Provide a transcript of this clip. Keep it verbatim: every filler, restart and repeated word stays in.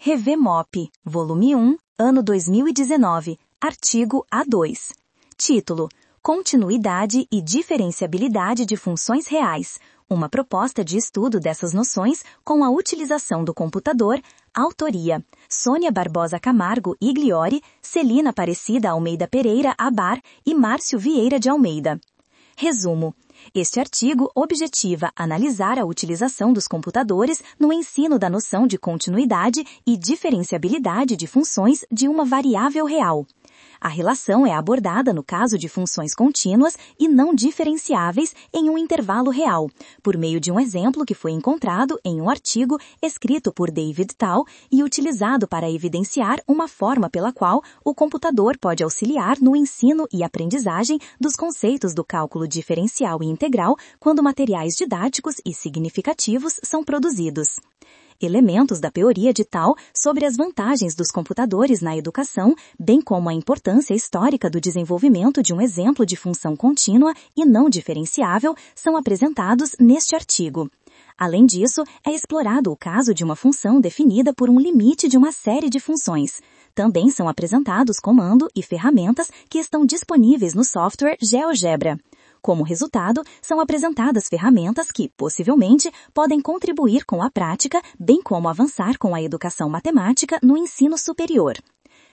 ReveMop, volume um, ano dois mil e dezenove, artigo A dois. Título: Continuidade e diferenciabilidade de funções reais. Uma proposta de estudo dessas noções com a utilização do computador. Autoria: Sônia Barbosa Camargo Igliori, Celina Aparecida Almeida Pereira Abar e Márcio Vieira de Almeida. Resumo: este artigo objetiva analisar a utilização dos computadores no ensino da noção de continuidade e diferenciabilidade de funções de uma variável real. A relação é abordada no caso de funções contínuas e não diferenciáveis em um intervalo real, por meio de um exemplo que foi encontrado em um artigo escrito por David Tal e utilizado para evidenciar uma forma pela qual o computador pode auxiliar no ensino e aprendizagem dos conceitos do cálculo diferencial e integral quando materiais didáticos e significativos são produzidos. Elementos da teoria de Tal sobre as vantagens dos computadores na educação, bem como a importância histórica do desenvolvimento de um exemplo de função contínua e não diferenciável, são apresentados neste artigo. Além disso, é explorado o caso de uma função definida por um limite de uma série de funções. Também são apresentados comando e ferramentas que estão disponíveis no software GeoGebra. Como resultado, são apresentadas ferramentas que, possivelmente, podem contribuir com a prática, bem como avançar com a educação matemática no ensino superior.